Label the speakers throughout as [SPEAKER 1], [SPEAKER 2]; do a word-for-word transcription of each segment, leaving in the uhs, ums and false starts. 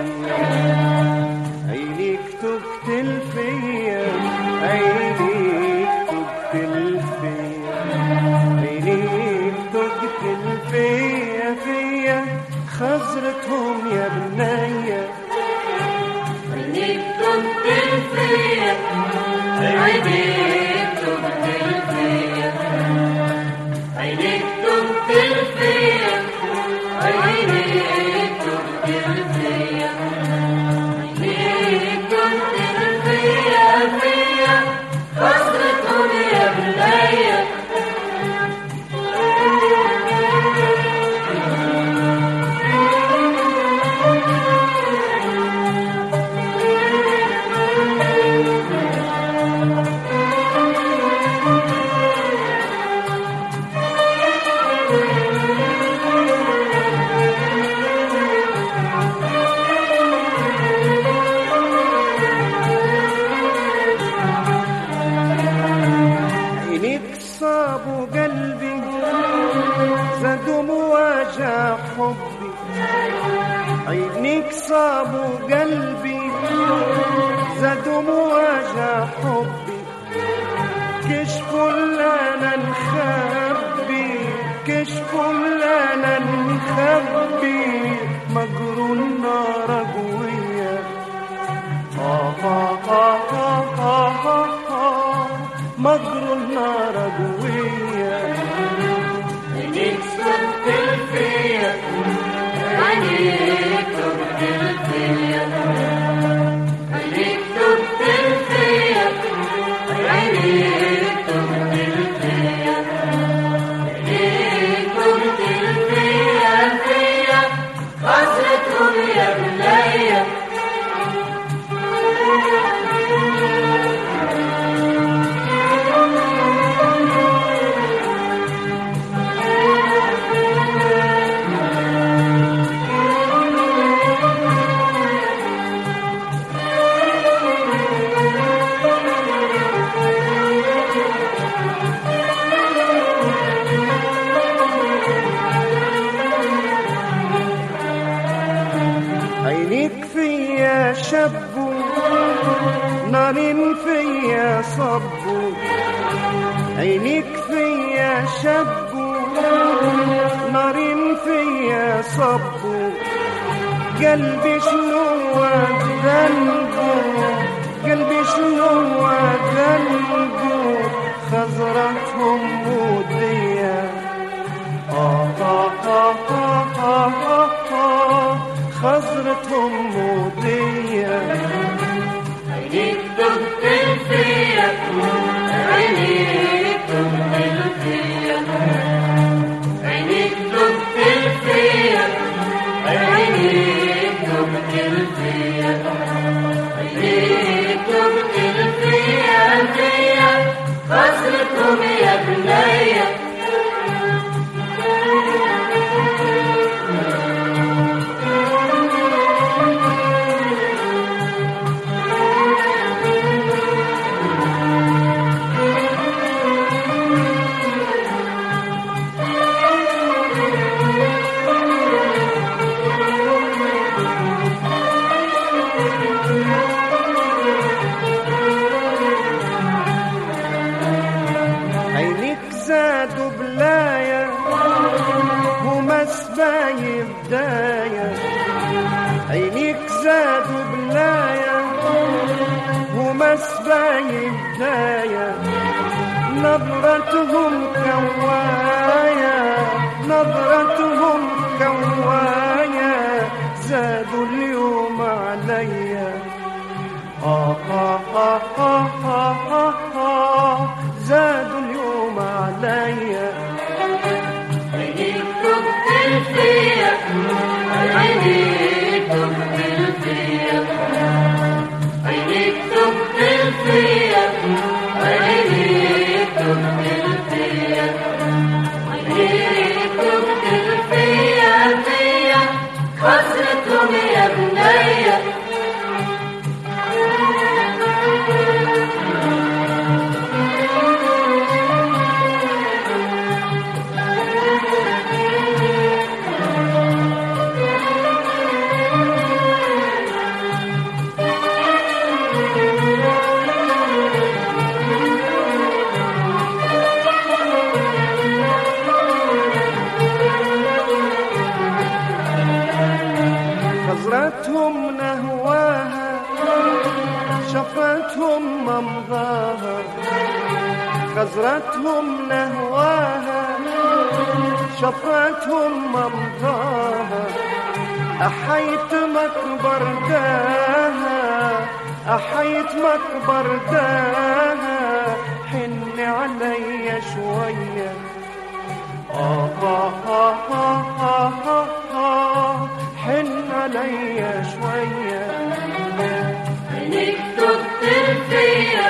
[SPEAKER 1] عينيك تقتل فيا، عينيك تقتل فيا، عينيك تقتل فيا فيا خزرتهم يا بنية.
[SPEAKER 2] عينيك تقتل فيا، عينيك تقتل فيا، عينيك تقتل فيا، عينيك تقتل فيا، عينيك تقتل فيا فيا خسرتهم يا بنية.
[SPEAKER 1] صابوا قلبي زادوا مواجع حبي، عينيك صابوا قلبي زادوا مواجع حبي، كشفوا لنا نخبي، كشفوا لنا نخبي مجرون نار قوية. آه آه آه آه آه آه مجرى النار قوية.
[SPEAKER 2] عينيك تقتل فيا، عينيك تقتل فيا، عينيك تقتل فيا، عينيك تقتل فيا، عينيك تقتل فيا فيا خسرتهم يا بنية.
[SPEAKER 1] عينيك فيا شبوا نار فيا صبوا، عينيك فيا شبوا نار فيا صبوا، قلبي شنو ذنبه، قلبي شنو ذنبه خزرتهم مودية. آه آه آه آه آه آه خزرتهم مودية.
[SPEAKER 2] عينيك تقتل فيا، عينيك تقتل فيا، عينيك تقتل فيا، عينيك تقتل فيا، عينيك تقتل فيا فيا خسرتهم يا بنية.
[SPEAKER 1] زادوا بلايا وما سباي بداية، عينيك زادوا بلايا وما سباي بداية، نظرتهم كوايا، نظرتهم كوايا زادوا اليوم عليا. آه آه آه آه آه آه آه زادوا اليوم عليا.
[SPEAKER 2] عينيك تقتل فيا، عينيك تقتل فيا، عينيك تقتل فيا، عينيك تقتل فيا، عينيك تقتل فيا فيا خسرتهم يا بنية.
[SPEAKER 1] شفرتهم ممضاها خزرتهم نهواها شفرتهم ممضاها أحيت مكبر داها أحيت مكبر داها حن علي شوية آه آه آه آه آه آه حن علي شوية
[SPEAKER 2] عينيك تبطل فيا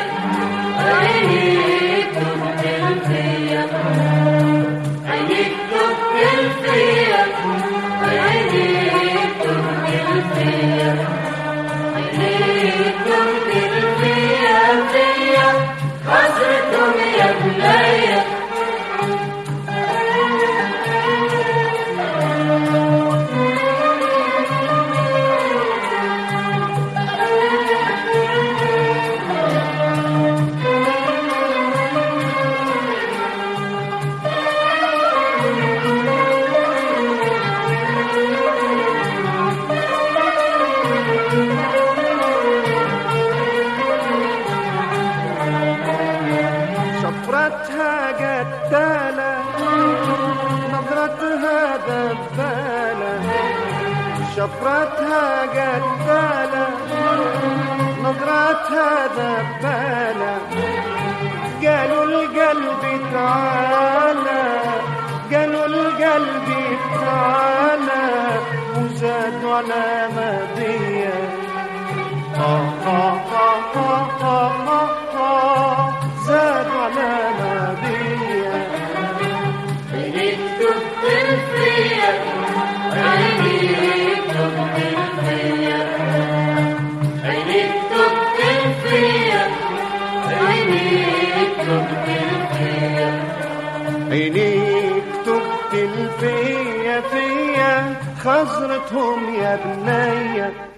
[SPEAKER 2] عينيك تبطل فيا عينيك تبطل فيا عينيك تبطل فيا عينيك تبطل فيا فيا حسرتهم يا بنية
[SPEAKER 1] شفرتها قتالة نظرتها دبالة شفرتها قتالة نظرتها دبالة قالوا القلب تعالى قالوا القلب تعالى وزادوا على مدية آه آه آه آه آه آه زادوا على مدية
[SPEAKER 2] عينيك تبطل فيا عينيك تبطل فيا عينيك تبطل فيا عينيك تبطل فيا
[SPEAKER 1] عينيك تبطل فيا فيا خزرتهم يا بنية